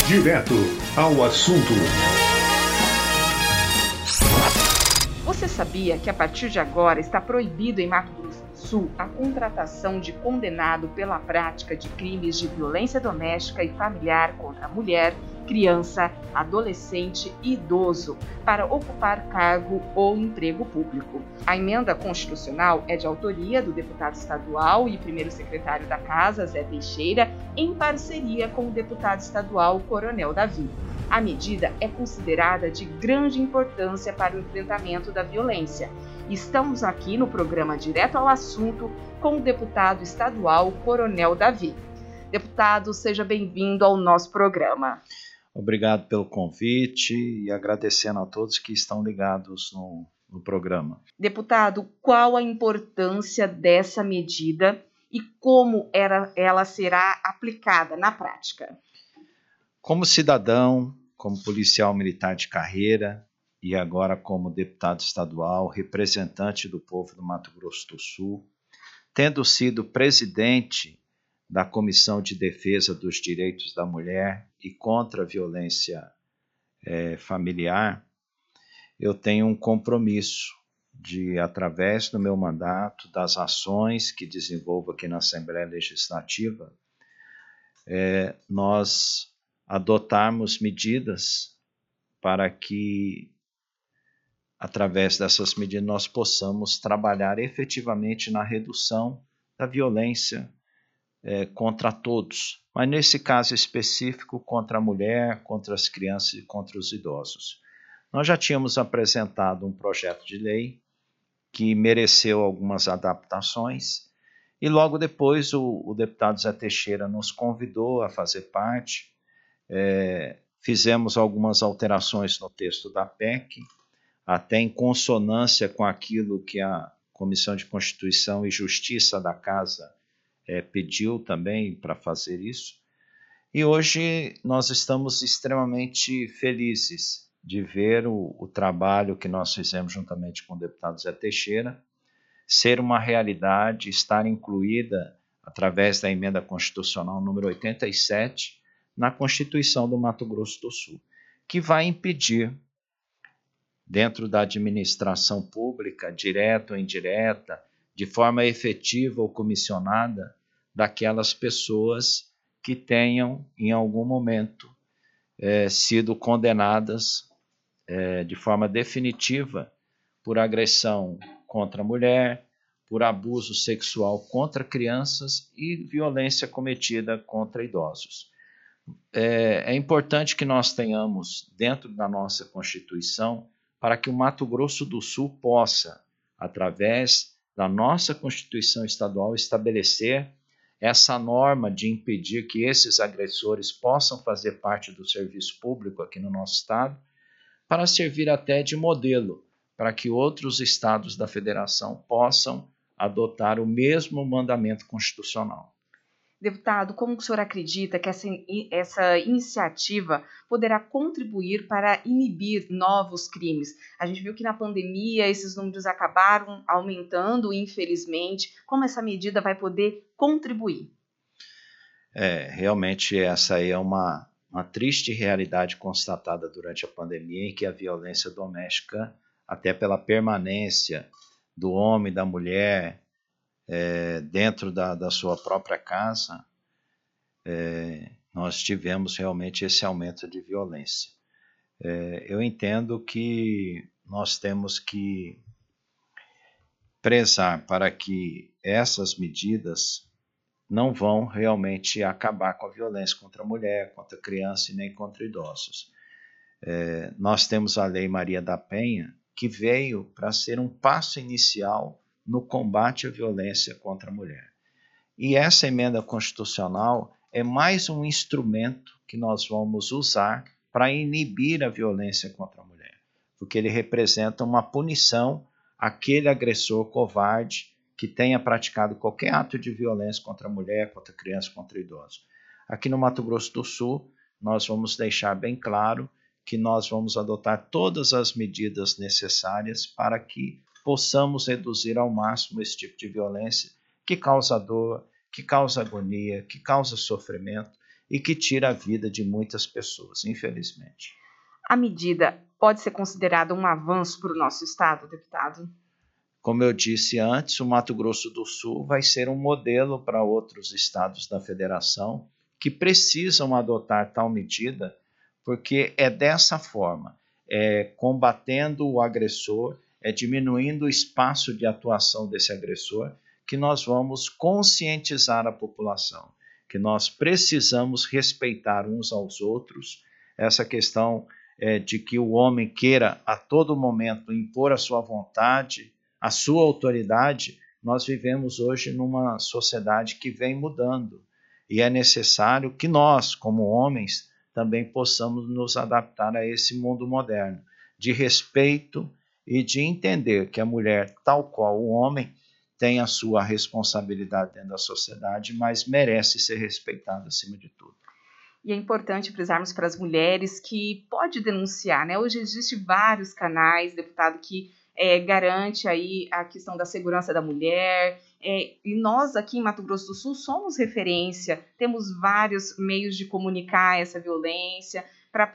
Direto ao assunto. Você sabia que a partir de agora está proibido em Mato Grosso do Sul a contratação de condenado pela prática de crimes de violência doméstica e familiar contra a mulher, criança, adolescente e idoso para ocupar cargo ou emprego público? A emenda constitucional é de autoria do deputado estadual e primeiro secretário da Casa, Zé Teixeira, em parceria com o deputado estadual Coronel Davi. A medida é considerada de grande importância para o enfrentamento da violência. Estamos aqui no programa Direto ao Assunto com o deputado estadual Coronel Davi. Deputado, seja bem-vindo ao nosso programa. Obrigado pelo convite e agradecendo a todos que estão ligados no programa. Deputado, qual a importância dessa medida e como ela será aplicada na prática? Como cidadão, como policial militar de carreira e agora como deputado estadual, representante do povo do Mato Grosso do Sul, tendo sido presidente da Comissão de Defesa dos Direitos da Mulher e contra a Violência Familiar, eu tenho um compromisso de, através do meu mandato, das ações que desenvolvo aqui na Assembleia Legislativa, nós adotarmos medidas para que, através dessas medidas, nós possamos trabalhar efetivamente na redução da violência contra todos, mas nesse caso específico contra a mulher, contra as crianças e contra os idosos. Nós já tínhamos apresentado um projeto de lei que mereceu algumas adaptações e logo depois o deputado Zé Teixeira nos convidou a fazer parte. Fizemos algumas alterações no texto da PEC, até em consonância com aquilo que a Comissão de Constituição e Justiça da Casa pediu também para fazer isso. E hoje nós estamos extremamente felizes de ver o trabalho que nós fizemos juntamente com o deputado Zé Teixeira ser uma realidade, estar incluída através da emenda constitucional número 87 na Constituição do Mato Grosso do Sul, que vai impedir, dentro da administração pública, direta ou indireta, de forma efetiva ou comissionada, daquelas pessoas que tenham, em algum momento, sido condenadas de forma definitiva por agressão contra a mulher, por abuso sexual contra crianças e violência cometida contra idosos. É importante que nós tenhamos dentro da nossa Constituição para que o Mato Grosso do Sul possa, através da nossa Constituição estadual, estabelecer essa norma de impedir que esses agressores possam fazer parte do serviço público aqui no nosso estado, para servir até de modelo, para que outros estados da federação possam adotar o mesmo mandamento constitucional. Deputado, como o senhor acredita que essa iniciativa poderá contribuir para inibir novos crimes? A gente viu que na pandemia esses números acabaram aumentando, infelizmente. Como essa medida vai poder contribuir? Realmente essa aí é uma triste realidade constatada durante a pandemia, em que a violência doméstica, até pela permanência do homem e da mulher dentro da sua própria casa, nós tivemos realmente esse aumento de violência. Eu entendo que nós temos que prezar para que essas medidas não vão realmente acabar com a violência contra a mulher, contra a criança e nem contra idosos. Nós temos a Lei Maria da Penha, que veio para ser um passo inicial no combate à violência contra a mulher. E essa emenda constitucional é mais um instrumento que nós vamos usar para inibir a violência contra a mulher, porque ele representa uma punição àquele agressor covarde que tenha praticado qualquer ato de violência contra a mulher, contra a criança, contra o idoso. Aqui no Mato Grosso do Sul, nós vamos deixar bem claro que nós vamos adotar todas as medidas necessárias para que possamos reduzir ao máximo esse tipo de violência que causa dor, que causa agonia, que causa sofrimento e que tira a vida de muitas pessoas, infelizmente. A medida pode ser considerada um avanço para o nosso estado, deputado? Como eu disse antes, o Mato Grosso do Sul vai ser um modelo para outros estados da federação que precisam adotar tal medida, porque é dessa forma, combatendo o agressor, diminuindo o espaço de atuação desse agressor, que nós vamos conscientizar a população, que nós precisamos respeitar uns aos outros. Essa questão de que o homem queira a todo momento impor a sua vontade, a sua autoridade, nós vivemos hoje numa sociedade que vem mudando. E é necessário que nós, como homens, também possamos nos adaptar a esse mundo moderno, de respeito e de entender que a mulher, tal qual o homem, tem a sua responsabilidade dentro da sociedade, mas merece ser respeitada acima de tudo. E é importante frisarmos para as mulheres que pode denunciar, né? Hoje existem vários canais, deputado, que garante aí a questão da segurança da mulher, e nós aqui em Mato Grosso do Sul somos referência, temos vários meios de comunicar essa violência para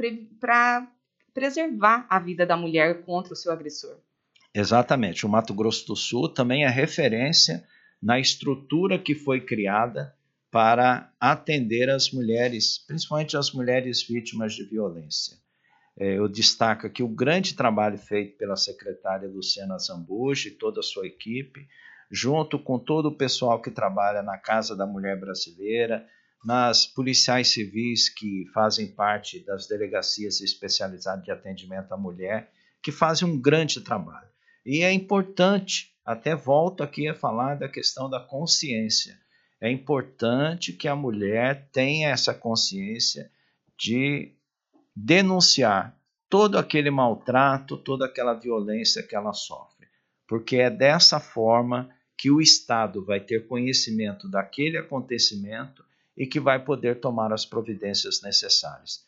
preservar a vida da mulher contra o seu agressor. Exatamente, o Mato Grosso do Sul também é referência na estrutura que foi criada para atender as mulheres, principalmente as mulheres vítimas de violência. Eu destaco aqui o grande trabalho feito pela secretária Luciana Zambucci e toda a sua equipe, junto com todo o pessoal que trabalha na Casa da Mulher Brasileira, nas policiais civis que fazem parte das delegacias especializadas de atendimento à mulher, que fazem um grande trabalho. E é importante, até volto aqui a falar da questão da consciência, é importante que a mulher tenha essa consciência de denunciar todo aquele maltrato, toda aquela violência que ela sofre, porque é dessa forma que o Estado vai ter conhecimento daquele acontecimento e que vai poder tomar as providências necessárias.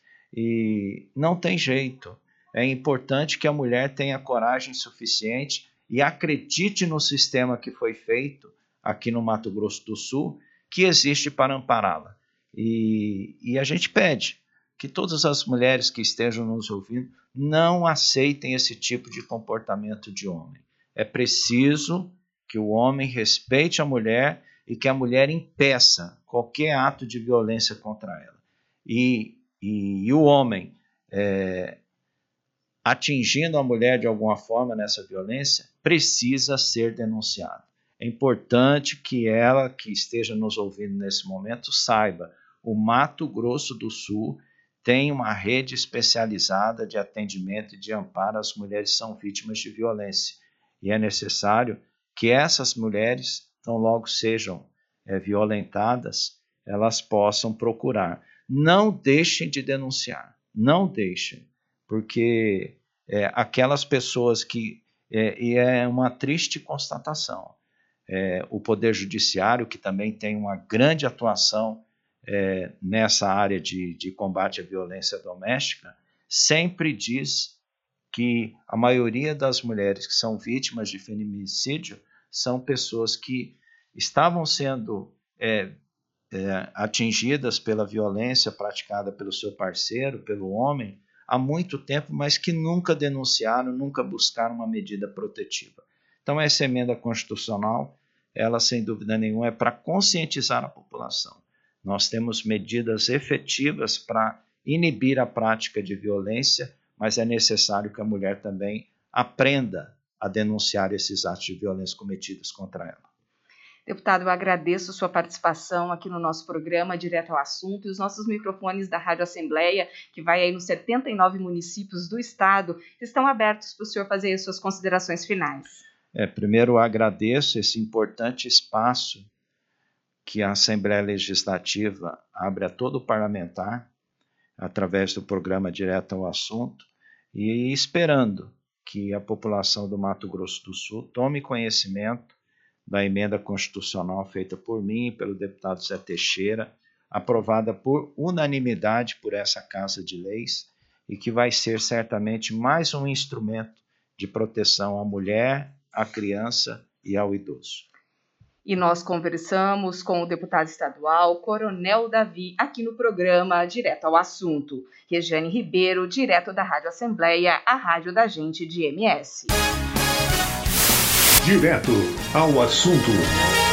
E não tem jeito, é importante que a mulher tenha coragem suficiente e acredite no sistema que foi feito aqui no Mato Grosso do Sul, que existe para ampará-la. E a gente pede que todas as mulheres que estejam nos ouvindo não aceitem esse tipo de comportamento de homem. É preciso que o homem respeite a mulher e que a mulher impeça qualquer ato de violência contra ela. E o homem, atingindo a mulher de alguma forma nessa violência, precisa ser denunciado. É importante que ela, que esteja nos ouvindo nesse momento, saiba, o Mato Grosso do Sul tem uma rede especializada de atendimento e de amparo às mulheres que são vítimas de violência. E é necessário que essas mulheres, tão logo sejam violentadas, elas possam procurar. Não deixem de denunciar, não deixem, porque aquelas pessoas que... e é uma triste constatação. O Poder Judiciário, que também tem uma grande atuação nessa área de combate à violência doméstica, sempre diz que a maioria das mulheres que são vítimas de feminicídio são pessoas que estavam sendo atingidas pela violência praticada pelo seu parceiro, pelo homem, há muito tempo, mas que nunca denunciaram, nunca buscaram uma medida protetiva. Então, essa emenda constitucional, ela sem dúvida nenhuma é para conscientizar a população. Nós temos medidas efetivas para inibir a prática de violência, mas é necessário que a mulher também aprenda a denunciar esses atos de violência cometidos contra ela. Deputado, eu agradeço sua participação aqui no nosso programa Direto ao Assunto, e os nossos microfones da Rádio Assembleia, que vai aí nos 79 municípios do estado, estão abertos para o senhor fazer as suas considerações finais. Primeiro, eu agradeço esse importante espaço que a Assembleia Legislativa abre a todo parlamentar, através do programa Direto ao Assunto, e esperando que a população do Mato Grosso do Sul tome conhecimento da emenda constitucional feita por mim e pelo deputado Zé Teixeira, aprovada por unanimidade por essa Casa de Leis, e que vai ser certamente mais um instrumento de proteção à mulher, à criança e ao idoso. E nós conversamos com o deputado estadual Coronel Davi, aqui no programa Direto ao Assunto. Regiane Ribeiro, direto da Rádio Assembleia, a rádio da gente de MS. Direto ao Assunto.